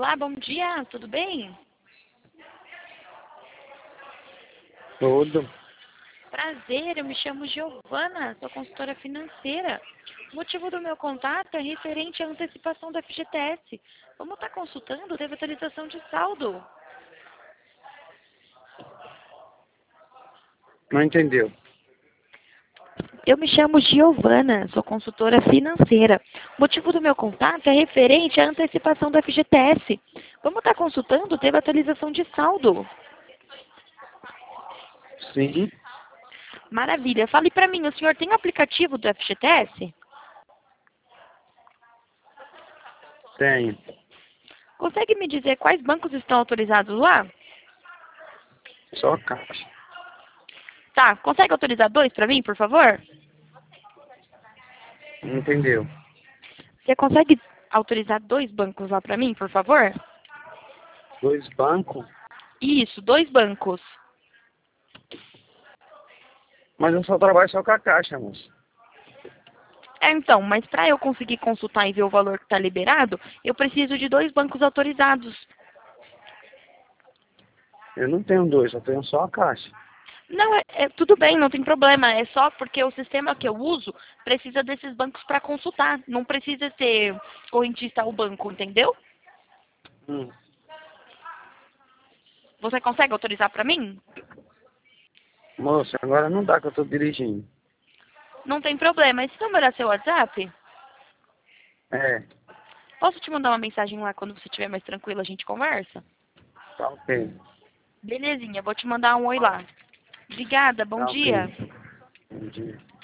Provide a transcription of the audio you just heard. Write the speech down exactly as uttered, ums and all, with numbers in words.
Olá, bom dia, tudo bem? Tudo. Prazer, eu me chamo Giovana, sou consultora financeira. O motivo do meu contato é referente à antecipação do F G T S. Vamos estar consultando, teve atualização de saldo. Não entendeu? Eu me chamo Giovana, sou consultora financeira. O motivo do meu contato é referente à antecipação do F G T S. Vamos estar consultando, teve atualização de saldo. Sim, Maravilha. Fale para mim, o senhor tem o aplicativo do F G T S? tenho. Consegue me dizer quais bancos estão autorizados lá? Só caixa. Tá, consegue autorizar dois para mim, por favor? Não entendeu? Você consegue autorizar dois bancos lá para mim, por favor? Dois bancos? Isso, dois bancos. Mas eu só trabalho só com a caixa, moço. É, então, mas para eu conseguir consultar e ver o valor que está liberado, eu preciso de dois bancos autorizados. Eu não tenho dois, só tenho só a caixa. Não, é, é- tudo bem, não tem problema. É só porque o sistema que eu uso precisa desses bancos para consultar. Não precisa ser correntista ao banco, entendeu? Hum. Você consegue autorizar para mim? Moço, agora não dá que eu tô dirigindo. Não tem problema. Esse número é seu WhatsApp? É, Posso te mandar uma mensagem lá quando você estiver mais tranquilo, a gente conversa? tá ok. Belezinha, vou te mandar um oi lá. Obrigada, bom Tá ok. dia. Bom dia.